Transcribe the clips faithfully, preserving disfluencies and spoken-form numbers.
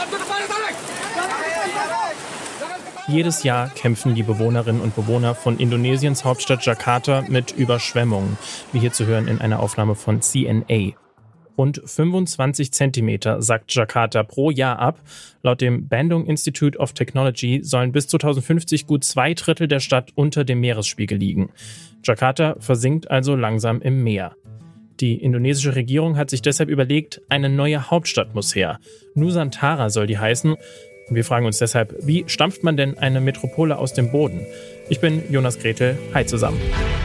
Jedes Jahr kämpfen die Bewohnerinnen und Bewohner von Indonesiens Hauptstadt Jakarta mit Überschwemmungen, wie hier zu hören in einer Aufnahme von C N A. Rund fünfundzwanzig Zentimeter sackt Jakarta pro Jahr ab. Laut dem Bandung Institute of Technology sollen bis zweitausendfünfzig gut zwei Drittel der Stadt unter dem Meeresspiegel liegen. Jakarta versinkt also langsam im Meer. Die indonesische Regierung hat sich deshalb überlegt, eine neue Hauptstadt muss her. Nusantara soll die heißen. Und wir fragen uns deshalb, wie stampft man denn eine Metropole aus dem Boden? Ich bin Jonas Gretel. Hi zusammen.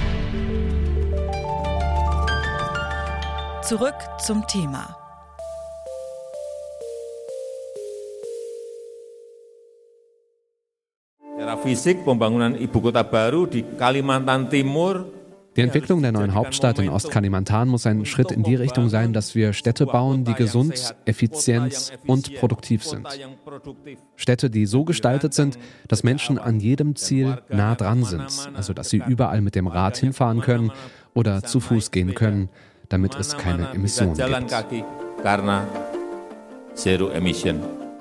Zurück zum Thema. Secara fisik pembangunan Ibu Kota Baru di Kalimantan Timur. Die Entwicklung der neuen Hauptstadt in Ostkalimantan muss ein Schritt in die Richtung sein, dass wir Städte bauen, die gesund, effizient und produktiv sind. Städte, die so gestaltet sind, dass Menschen an jedem Ziel nah dran sind, also dass sie überall mit dem Rad hinfahren können oder zu Fuß gehen können, damit es keine Emissionen gibt.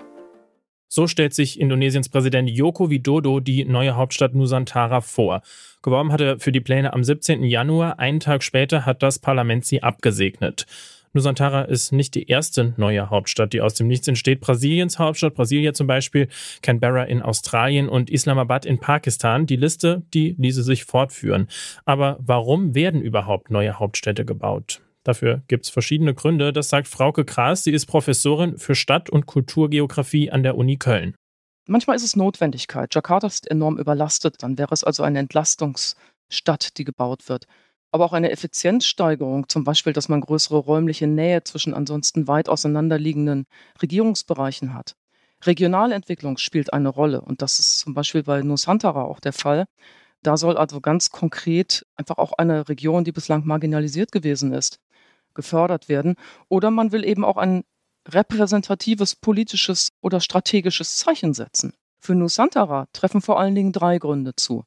So stellt sich Indonesiens Präsident Joko Widodo die neue Hauptstadt Nusantara vor. Geworben hat er für die Pläne am siebzehnten Januar. Einen Tag später hat das Parlament sie abgesegnet. Nusantara ist nicht die erste neue Hauptstadt, die aus dem Nichts entsteht. Brasiliens Hauptstadt, Brasilia zum Beispiel, Canberra in Australien und Islamabad in Pakistan. Die Liste, die ließe sich fortführen. Aber warum werden überhaupt neue Hauptstädte gebaut? Dafür gibt es verschiedene Gründe, das sagt Frauke Kraas. Sie ist Professorin für Stadt- und Kulturgeografie an der Uni Köln. Manchmal ist es Notwendigkeit. Jakarta ist enorm überlastet. Dann wäre es also eine Entlastungsstadt, die gebaut wird. Aber auch eine Effizienzsteigerung, zum Beispiel, dass man größere räumliche Nähe zwischen ansonsten weit auseinanderliegenden Regierungsbereichen hat. Regionale Entwicklung spielt eine Rolle und das ist zum Beispiel bei Nusantara auch der Fall. Da soll also ganz konkret einfach auch eine Region, die bislang marginalisiert gewesen ist, gefördert werden. Oder man will eben auch ein repräsentatives politisches oder strategisches Zeichen setzen. Für Nusantara treffen vor allen Dingen drei Gründe zu.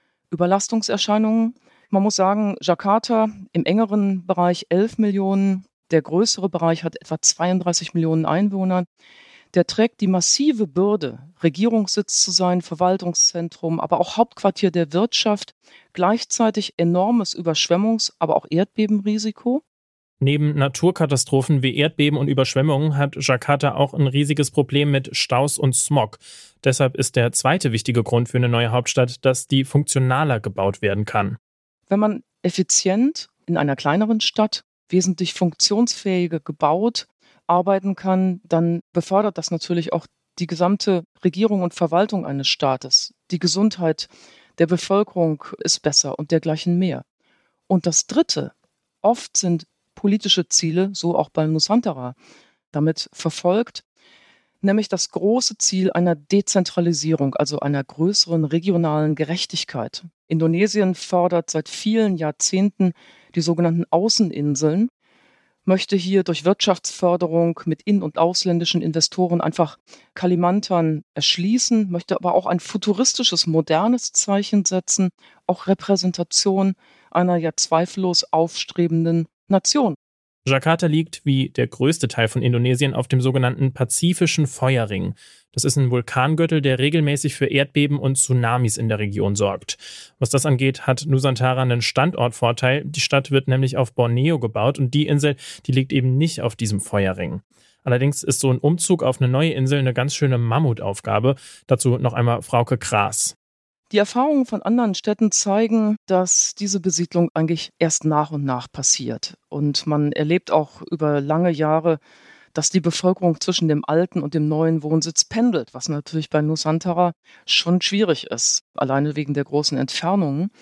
Überlastungserscheinungen. Man muss sagen, Jakarta im engeren Bereich elf Millionen, der größere Bereich hat etwa zweiunddreißig Millionen Einwohner. Der trägt die massive Bürde, Regierungssitz zu sein, Verwaltungszentrum, aber auch Hauptquartier der Wirtschaft, gleichzeitig enormes Überschwemmungs-, aber auch Erdbebenrisiko. Neben Naturkatastrophen wie Erdbeben und Überschwemmungen hat Jakarta auch ein riesiges Problem mit Staus und Smog. Deshalb ist der zweite wichtige Grund für eine neue Hauptstadt, dass die funktionaler gebaut werden kann. Wenn man effizient in einer kleineren Stadt wesentlich funktionsfähiger gebaut arbeiten kann, dann befördert das natürlich auch die gesamte Regierung und Verwaltung eines Staates. Die Gesundheit der Bevölkerung ist besser und dergleichen mehr. Und das Dritte, oft sind politische Ziele, so auch bei Nusantara, damit verfolgt, nämlich das große Ziel einer Dezentralisierung, also einer größeren regionalen Gerechtigkeit. Indonesien fördert seit vielen Jahrzehnten die sogenannten Außeninseln, möchte hier durch Wirtschaftsförderung mit in- und ausländischen Investoren einfach Kalimantan erschließen, möchte aber auch ein futuristisches, modernes Zeichen setzen, auch Repräsentation einer ja zweifellos aufstrebenden Nation. Jakarta liegt, wie der größte Teil von Indonesien, auf dem sogenannten Pazifischen Feuerring. Das ist ein Vulkangürtel, der regelmäßig für Erdbeben und Tsunamis in der Region sorgt. Was das angeht, hat Nusantara einen Standortvorteil. Die Stadt wird nämlich auf Borneo gebaut und die Insel, die liegt eben nicht auf diesem Feuerring. Allerdings ist so ein Umzug auf eine neue Insel eine ganz schöne Mammutaufgabe. Dazu noch einmal Frauke Kraas. Die Erfahrungen von anderen Städten zeigen, dass diese Besiedlung eigentlich erst nach und nach passiert. Und man erlebt auch über lange Jahre, dass die Bevölkerung zwischen dem alten und dem neuen Wohnsitz pendelt, was natürlich bei Nusantara schon schwierig ist, alleine wegen der großen Entfernungen.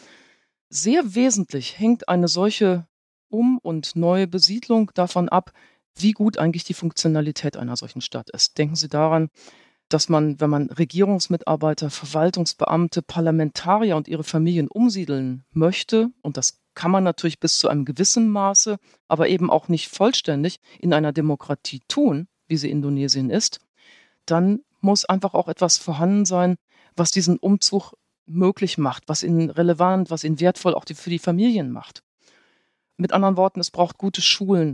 Sehr wesentlich hängt eine solche Um- und neue Besiedlung davon ab, wie gut eigentlich die Funktionalität einer solchen Stadt ist. Denken Sie daran, dass man, wenn man Regierungsmitarbeiter, Verwaltungsbeamte, Parlamentarier und ihre Familien umsiedeln möchte, und das kann man natürlich bis zu einem gewissen Maße, aber eben auch nicht vollständig in einer Demokratie tun, wie sie Indonesien ist, dann muss einfach auch etwas vorhanden sein, was diesen Umzug möglich macht, was ihn relevant, was ihn wertvoll auch für die Familien macht. Mit anderen Worten, es braucht gute Schulen,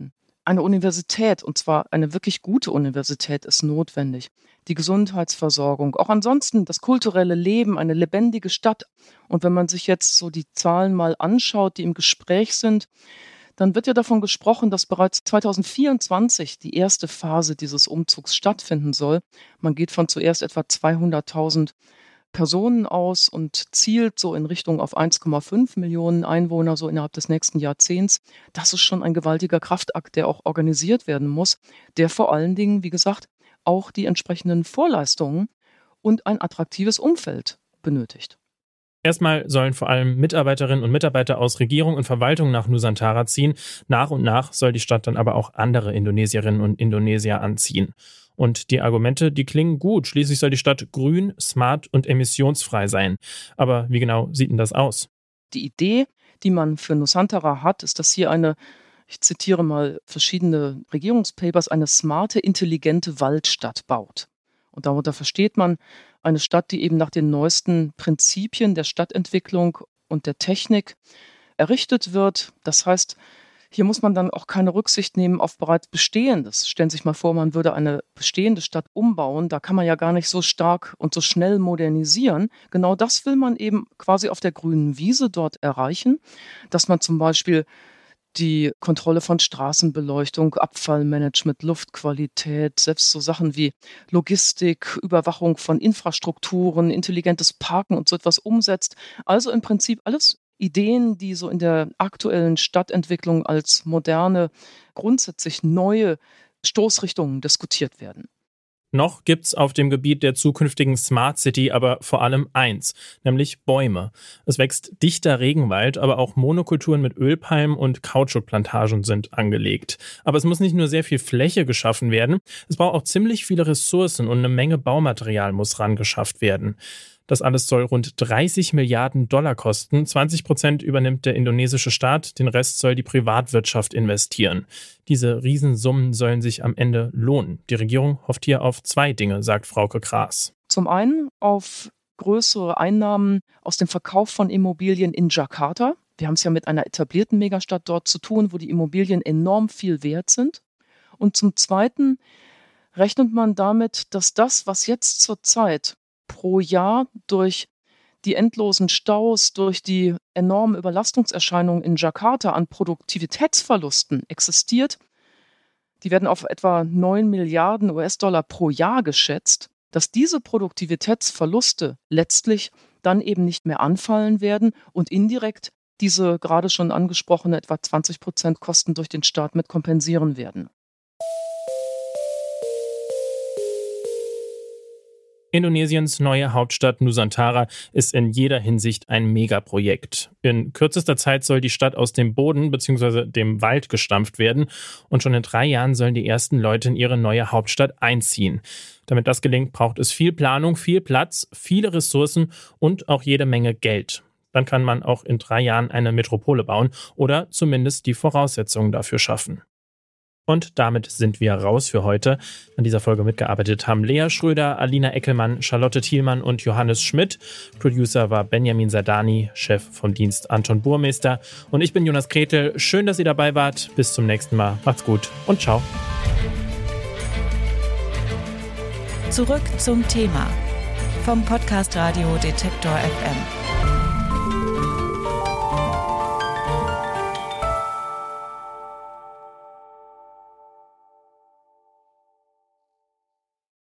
Eine Universität, und zwar eine wirklich gute Universität, ist notwendig. Die Gesundheitsversorgung, auch ansonsten das kulturelle Leben, eine lebendige Stadt. Und wenn man sich jetzt so die Zahlen mal anschaut, die im Gespräch sind, dann wird ja davon gesprochen, dass bereits zweitausendvierundzwanzig die erste Phase dieses Umzugs stattfinden soll. Man geht von zuerst etwa zweihunderttausend Personen aus und zielt so in Richtung auf eins Komma fünf Millionen Einwohner so innerhalb des nächsten Jahrzehnts. Das ist schon ein gewaltiger Kraftakt, der auch organisiert werden muss, der vor allen Dingen, wie gesagt, auch die entsprechenden Vorleistungen und ein attraktives Umfeld benötigt. Erstmal sollen vor allem Mitarbeiterinnen und Mitarbeiter aus Regierung und Verwaltung nach Nusantara ziehen. Nach und nach soll die Stadt dann aber auch andere Indonesierinnen und Indonesier anziehen. Und die Argumente, die klingen gut. Schließlich soll die Stadt grün, smart und emissionsfrei sein. Aber wie genau sieht denn das aus? Die Idee, die man für Nusantara hat, ist, dass hier eine, ich zitiere mal verschiedene Regierungspapers, eine smarte, intelligente Waldstadt baut. Und darunter versteht man eine Stadt, die eben nach den neuesten Prinzipien der Stadtentwicklung und der Technik errichtet wird. Das heißt, hier muss man dann auch keine Rücksicht nehmen auf bereits Bestehendes. Stellen Sie sich mal vor, man würde eine bestehende Stadt umbauen. Da kann man ja gar nicht so stark und so schnell modernisieren. Genau das will man eben quasi auf der grünen Wiese dort erreichen, dass man zum Beispiel die Kontrolle von Straßenbeleuchtung, Abfallmanagement, Luftqualität, selbst so Sachen wie Logistik, Überwachung von Infrastrukturen, intelligentes Parken und so etwas umsetzt. Also im Prinzip alles Ideen, die so in der aktuellen Stadtentwicklung als moderne, grundsätzlich neue Stoßrichtungen diskutiert werden. Noch gibt's auf dem Gebiet der zukünftigen Smart City aber vor allem eins, nämlich Bäume. Es wächst dichter Regenwald, aber auch Monokulturen mit Ölpalmen und Kautschukplantagen sind angelegt. Aber es muss nicht nur sehr viel Fläche geschaffen werden, es braucht auch ziemlich viele Ressourcen und eine Menge Baumaterial muss rangeschafft werden. Das alles soll rund dreißig Milliarden Dollar kosten. zwanzig Prozent übernimmt der indonesische Staat, den Rest soll die Privatwirtschaft investieren. Diese Riesensummen sollen sich am Ende lohnen. Die Regierung hofft hier auf zwei Dinge, sagt Frauke Kraas. Zum einen auf größere Einnahmen aus dem Verkauf von Immobilien in Jakarta. Wir haben es ja mit einer etablierten Megastadt dort zu tun, wo die Immobilien enorm viel wert sind. Und zum Zweiten rechnet man damit, dass das, was jetzt zurzeit pro Jahr durch die endlosen Staus, durch die enormen Überlastungserscheinungen in Jakarta an Produktivitätsverlusten existiert, die werden auf etwa neun Milliarden U S-Dollar pro Jahr geschätzt, dass diese Produktivitätsverluste letztlich dann eben nicht mehr anfallen werden und indirekt diese gerade schon angesprochene etwa zwanzig Prozent Kosten durch den Staat mit kompensieren werden. Indonesiens neue Hauptstadt Nusantara ist in jeder Hinsicht ein Megaprojekt. In kürzester Zeit soll die Stadt aus dem Boden bzw. dem Wald gestampft werden und schon in drei Jahren sollen die ersten Leute in ihre neue Hauptstadt einziehen. Damit das gelingt, braucht es viel Planung, viel Platz, viele Ressourcen und auch jede Menge Geld. Dann kann man auch in drei Jahren eine Metropole bauen oder zumindest die Voraussetzungen dafür schaffen. Und damit sind wir raus für heute. An dieser Folge mitgearbeitet haben Lea Schröder, Alina Eckelmann, Charlotte Thielmann und Johannes Schmidt. Producer war Benjamin Sardani, Chef vom Dienst Anton Burmeister. Und ich bin Jonas Kretel. Schön, dass ihr dabei wart. Bis zum nächsten Mal. Macht's gut und ciao. Zurück zum Thema vom Podcast Radio Detektor F M.